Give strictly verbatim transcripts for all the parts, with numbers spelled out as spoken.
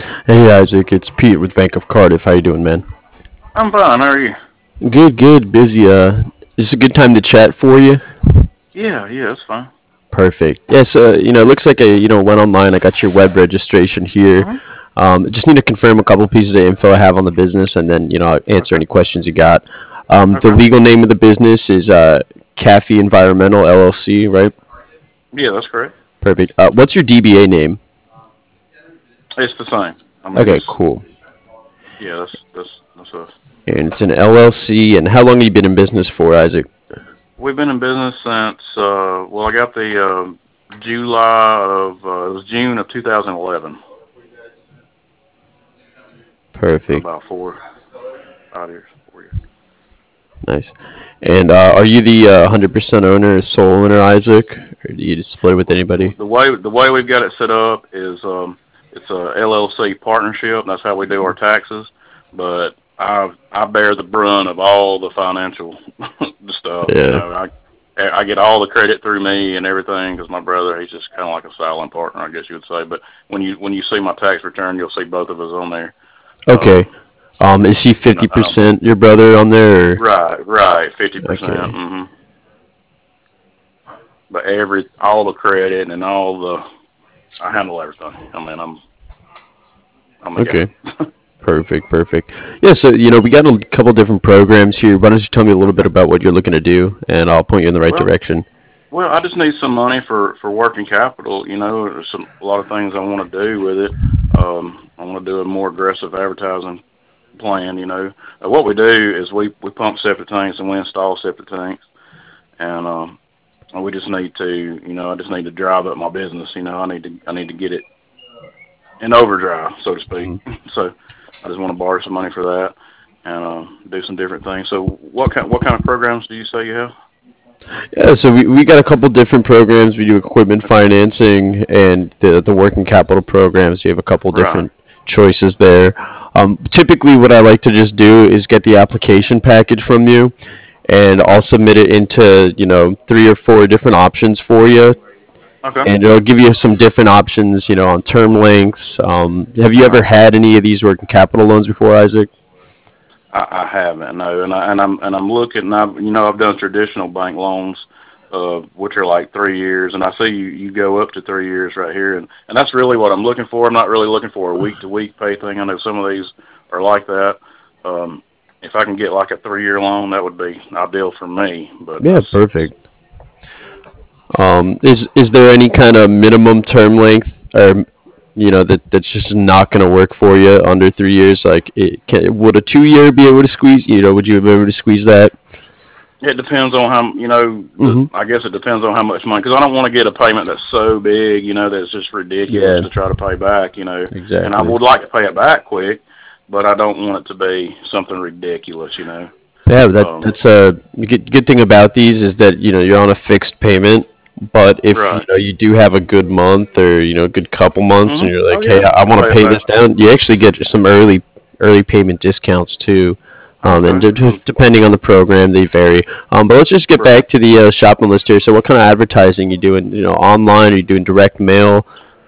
Hey Isaac, it's Pete with Bank of Cardiff. How you doing, man? I'm fine. How are you? Good, good. Busy. Uh, is this a good time to chat for you? Yeah, yeah, that's fine. Perfect. Yes. Uh, you know, it looks like I, you know, went online. I got your web registration here. hmm Um, just need to confirm a couple pieces of info I have on the business, and then you know, I'll answer Okay. any questions you got. Um, the Okay. legal name of the business is uh, Caffey Environmental L L C, right? Yeah, that's correct. Perfect. Uh, what's your D B A name? It's the same. I mean, Okay, it's cool. yeah, that's that's that's us. And it's an L L C. And how long have you been in business for, Isaac? We've been in business since uh, well, I got the uh, July of uh, it was June of two thousand eleven, so Perfect. about four, five years, four years. Nice. And uh, are you the uh, one hundred percent owner, sole owner, Isaac? Or do you just split it with W- anybody? The way the way we've got it set up is um, it's a L L C partnership. That's how we do our taxes. But I I bear the brunt of all the financial stuff. You Yeah. know, I I get all the credit through me and everything because my brother he's just kind of like a silent partner, I guess you would say. But when you when you see my tax return, you'll see both of us on there. Okay. Um, Um, is he and I don't. fifty percent your brother on there? Or? Right, right, fifty percent. Okay. Mm-hmm. But every all the credit and all the I handle everything. I mean, I'm I'm the Okay. guy. Perfect. Perfect. Yeah. So you know, we got a couple different programs here. Why don't you tell me a little bit Okay. about what you're looking to do, and I'll point you in the right Well, direction. well, I just need some money for for working capital. You know, there's some a lot of things I want to do with it. Um, I want to do a more aggressive advertising plan. You know, uh, what we do is we we pump septic tanks and we install septic tanks, and um, and we just need to, you know, I just need to drive up my business. You know, I need to I need to get it in overdrive, so to speak. Mhm. So I just want to borrow some money for that and uh, do some different things. So what kind what kind of programs do you say you have? Yeah, so we, we got a couple different programs. We do equipment Okay. financing and the the working capital programs. You have a couple Right. different choices there. Um, typically, what I like to just do is get the application package from you, and I'll submit it into you know three or four different options for you, Okay. and it'll give you some different options, you know, on term lengths. Um, have you ever Right. had any of these working capital loans before, Isaac? I, I haven't, no, and I and I'm and I'm looking. And I've, you know, I've done traditional bank loans, uh, which are like three years, and I see you you go up to three years right here, and and that's really what I'm looking for. I'm not really looking for a week to week pay thing. I know some of these are like that. Um, if I can get like a three year loan, that would be ideal for me. But Yeah, that's perfect. Um, is is there any kind of minimum term length, or you know that that's just not going to work for you under three years? Like, it can, would a two year be able to squeeze? You know, would you be able to squeeze that? it depends on how you know. The, Hmm. I guess it depends on how much money because I don't want to get a payment that's so big, you know, that's just ridiculous Yeah, to try to pay back, you know. And I exactly. would like to pay it back quick, but I don't want it to be something ridiculous, you know. Yeah, that Um, that's a good good thing about these is that you know you're on a fixed payment, but if you right. know you do have a good month or you know a good couple months, and Mhm. you're Oh like, hey, yeah, I, I I'll want pay to it pay back. this down, you actually get some early early payment discounts too. Um, and Okay. de- de- Um, depending on the program, they vary. Um, but let's just get right. back to the uh, shopping list here. So, what kind of advertising you doing? You know, online? Are you doing direct mail?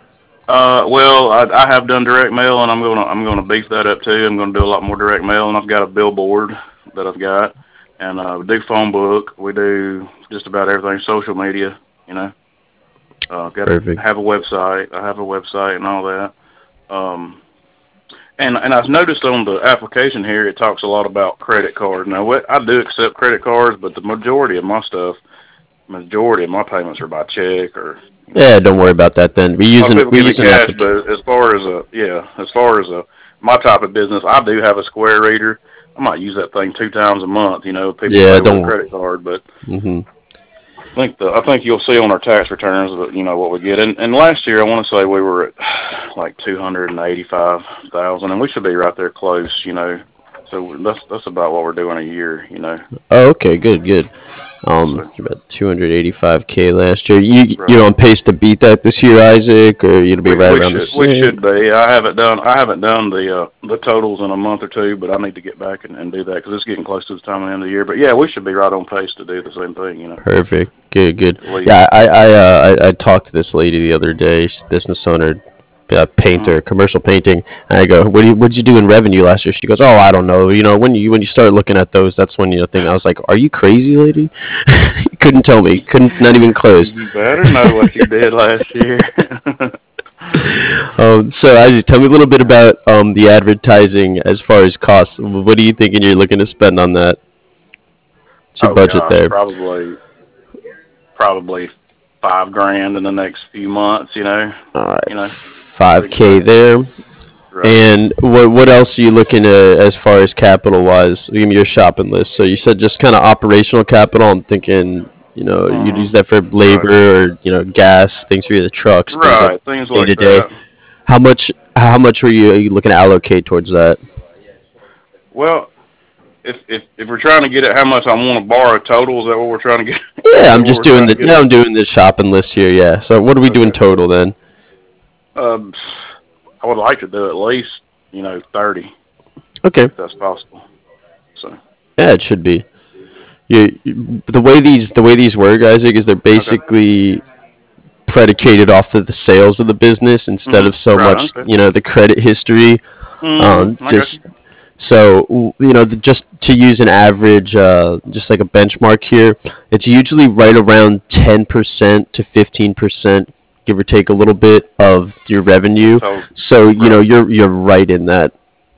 Uh, well, I, I have done direct mail, and I'm gonna I'm gonna beef that up too. I'm gonna do a lot more direct mail, and I've got a billboard that I've got, and uh, we do phone book. We do just about everything, social media, you know. Uh, got to Perfect. have a website. I have a website and all that. Um, and and I've noticed on the application here it talks a lot about credit cards. Now, what I do accept credit cards, but the majority of my stuff, majority of my payments are by check or you know. Yeah, don't worry about that then. We use Most an people we give me use an cash, application. but as far as a yeah, as far as a my type of business, I do have a Square reader. I might use that thing two times a month. You know, people Yeah, pay with a don't. credit card, but Hmm. I think the I think you'll see on our tax returns that you know what we get. And and last year I want to say we were at like two hundred and eighty five thousand, and we should be right there close. You know, so that's that's about what we're doing a year. You know, Oh, okay, good, good. Um, so about two hundred eighty-five k last year. You you're right. on pace to beat that this year, Isaac, or you'll be We right we around the should we same. should be. I haven't done I haven't done the uh, the totals in a month or two, but I need to get back and, and do that because it's getting close to the time of the end of the year. But yeah, we should be right on pace to do the same thing. You know, Perfect. Good, good. at least. Yeah, I I uh, I, I talked to this lady the other day. She's a business owner. uh, painter, Mm. commercial painting. And I go, what do you, what did you do in revenue last year? She goes, oh, I don't know. You know, when you when you start looking at those, that's when you think. I was like, are you crazy, lady? You couldn't tell me. Couldn't, not even close. You better know what you did last year. Um, so, Isaac, tell me a little bit about um, the advertising as far as costs. What are you thinking you're looking to spend on that? What's your Oh budget gosh, there? probably probably five grand in the next few months. You know, All right, you know, five pretty k fast. there. Right. And what what else are you looking at as far as capital wise? Give me your shopping list. So you said just kind of operational capital. I'm thinking, you know, you'd use Mhm. that for Right. labor or you know gas, things for your trucks, things like Right. Things day like to day. that. How much how much were you, are you looking to allocate towards that? Well, if if if we're trying to get at how much I want to borrow total, is that what we're trying to get? Is Yeah, that I'm what just we're doing trying the to get now at? I'm doing this shopping list here. Yeah. So what are we doing Okay. total then? Um, I would like to do at least you know thirty Okay. if that's possible. So Yeah, it should be. You, you- the way these the way these work, Isaac, is they're okay. basically predicated off of the sales of the business instead Mhm. of so Right. much, Okay. you know, the credit history. Um, Mhm. I got you. just so you know, the, just to use an average, uh, just like a benchmark here, it's usually right around ten percent to fifteen percent, give or take a little bit of your revenue. So So you know, right. you're you're right in that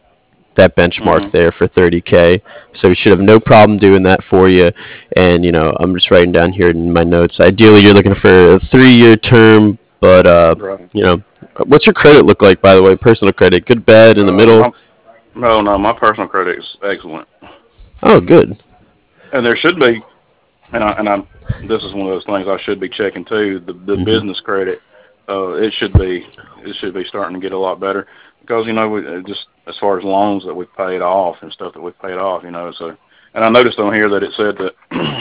that benchmark Mhm. there for thirty k. So we should have no problem doing that for you. And you know, I'm just writing down here in my notes. Ideally, you're looking for a three-year term, but uh, Right. you know, what's your credit look like, by the way? Personal credit, good, bad, in the Uh, middle. my no, no, my personal credit is excellent, Oh, good. and there should be, and I and I'm. This is one of those things I should be checking too. The the Hmm. business credit, uh, it should be it should be starting to get a lot better because you know we uh, just as far as loans that we've paid off and stuff that we've paid off, you know. So, and I noticed on here that it said that,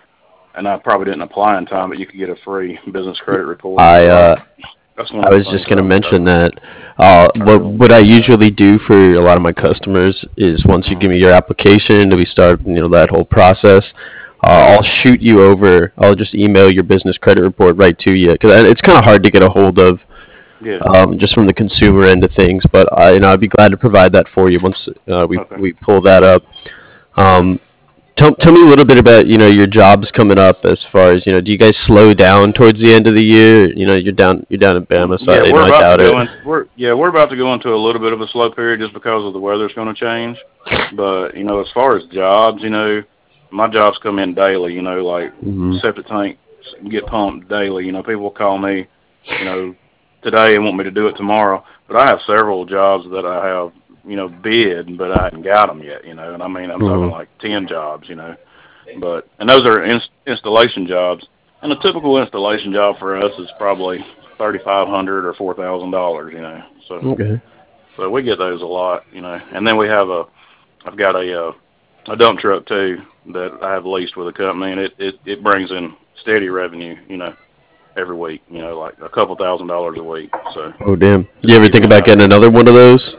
and I probably didn't apply in time, but you could get a free business credit report. I So I, uh, that's one I of was the things just that gonna I I, mention that. Uh, I what really want what to I do. usually do for a lot of my customers is once you give Mm-hmm. me your application, we start you know that whole process. Uh, Right. I'll shoot you over. I'll just email your business credit report right to you because it's kind of hard to get a hold of Yeah. um, just from the consumer end of things. But I, you know, I'd be glad to provide that for you once uh, we Okay. we pull that up. Right. Um, tell tell me a little bit about you know your jobs coming up as far as you know. Do you guys slow down towards the end of the year? You know, you're down you're down in Mm, Bama, so Yeah, I, you we're know I about to doubt it. go in. We're yeah, we're about to go into a little bit of a slow period just because of the weather's going to change. But you know, as far as jobs, you know, my jobs come in daily. You know, like Hmm. septic tanks get pumped daily. You know, people call me, you know, today and want me to do it tomorrow. But I have several jobs that I have, you know, bid, but I haven't got them yet. You know, and I mean, I'm talking Hmm. like ten jobs. You know, but and those are ins- installation jobs. And a typical installation job for us is probably thirty five hundred or four thousand dollars. You know, so Okay. so we get those a lot. You know, and then we have a I've got a uh, a dump truck too that I have leased with a company, and it it it brings in steady revenue. You know, every week. You know, like a couple thousand dollars a week. So Oh damn. You just to ever give think you an about getting idea. another one of those?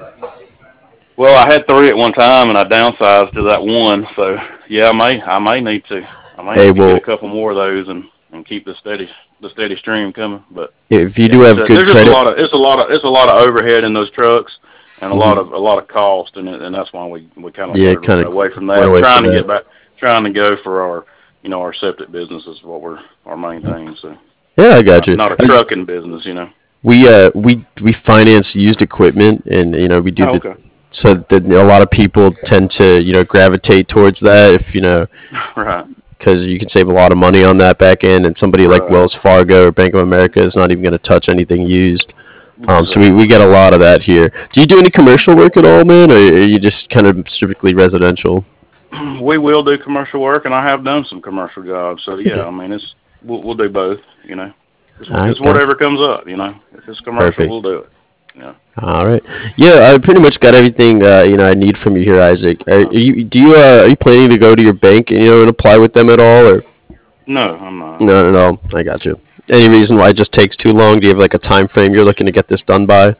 Well, I had three at one time, and I downsized to that one. So yeah, I may I may need to I may Hey, need to get a well, couple more of those and and keep the steady the steady stream coming. But if you yeah, do it's have a, good there's just a credit, lot of it's a lot of it's a lot of overhead in those trucks and a lot mhm, of a lot of cost, and it, and that's why we we kind of yeah, wanted kind of away from went that. away from Trying to that. get back, trying to go for our you know our septic business is what we're our main thing. So Yeah, I got not you. not a I just, trucking business, you know. we uh we we finance used equipment, and you know we do Oh, the okay. so that a lot of people tend to you know gravitate towards that if you know Right, because you can save a lot of money on that back end, and somebody like right, Wells Fargo or Bank of America is not even going to touch anything used. Um, so we, we exactly. get a lot of that here. Do you do any commercial work at all, man, or are you just kind of strictly residential? We will do commercial work, and I have done some commercial jobs. So yeah, Okay. I mean it's we'll, we'll do both, you know. It's, All it's right, gotcha. whatever comes up, you know. If it's commercial, Perfect. we'll do it. Yeah. All right. Yeah, I pretty much got everything uh, you know I need from you here, Isaac. Are, are you do you uh, are you planning to go to your bank and you know and apply with them at all, or No, I'm not. no, no, no? I got you. Any reason why it just takes too long? Do you have like a time frame you're looking to get this done by?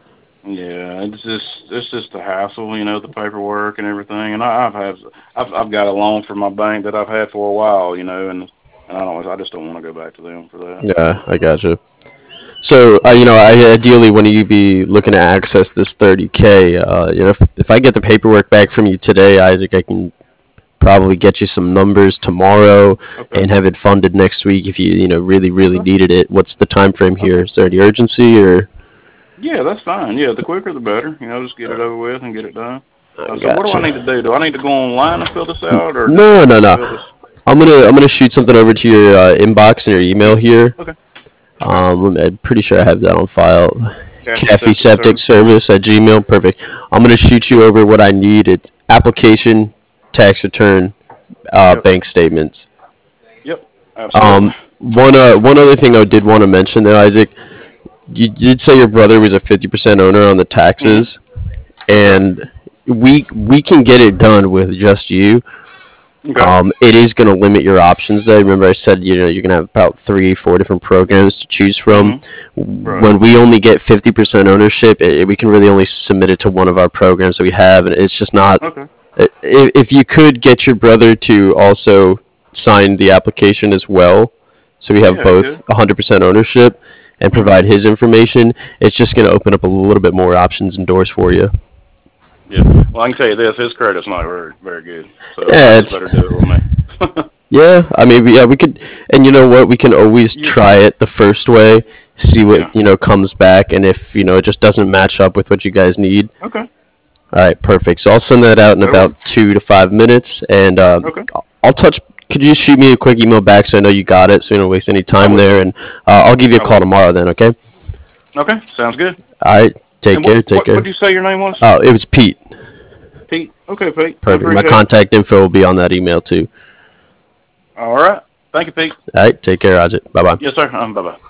Yeah, it's just it's just a hassle, you know, the paperwork and everything. And I, I've had I've I've got a loan from my bank that I've had for a while, you know, and and I don't I just don't want to go back to them for that. So Yeah, I got you. So, uh, you know, I, ideally, when you be looking to access this thirty K, uh, you know, if, if I get the paperwork back from you today, Isaac, I can probably get you some numbers tomorrow Okay. and have it funded next week if you, you know, really, really Okay. needed it. What's the time frame here? Okay. Is there any urgency or? Yeah, that's fine. Yeah, the quicker the better. You know, just get it over with and get it done. I Uh, so what do I need to gotcha. do? Do I need to go online and fill this out, or just No, no, no. fill this? I'm gonna I'm gonna shoot something over to your uh, inbox and your email here. Okay. Okay. Um, I'm pretty sure I have that on file. Kathy Cafe Septic Septic Service. Service at Gmail. Perfect. I'm gonna shoot you over what I need. It's application, tax return, uh, Yep. bank statements. Yep. Absolutely. Um, one uh, one other thing I did want to mention there, Isaac. You did say your brother was a fifty percent owner on the Mhm. taxes, That's right. and we we can get it done with just you. Okay. Um, it is going to limit your options though. Remember, I said you know you're going to have about three, four different programs to choose from. Mhm. Right. When we only get fifty percent ownership, it, we can really only submit it to one of our programs that we have, and it's just not. Okay. If, if you could get your brother to also sign the application as well, so we have Yeah, he both could. one hundred percent ownership and Mhm. provide his information, it's just going to open up a little bit more options and doors for you. Yeah. Well, I can tell you this: his credit's not very, very good. So y'all Yeah, just it's better do it with me. yeah. I mean, yeah, we could, and you know what? We can always You. try it the first way, see Yeah. what you know comes back, and if you know it just doesn't match up with what you guys need. Okay. All right, perfect. So I'll send that out in That'll work. about two to five minutes, and um, Okay. I'll touch. Could you shoot me a quick email back so I know you got it, so you don't waste any I time will. there, and uh, I'll give you a I call will. tomorrow then. Okay. Okay. Sounds good. All right. Take And what care. Take what what care. did you say your name was? Oh, it was Pete. Pete. Okay, Pete. I Perfect. My appreciate it. contact info will be on that email too. All right. Thank you, Pete. All right. Take care, Ajit. Bye bye. Yes, sir. Um, bye bye.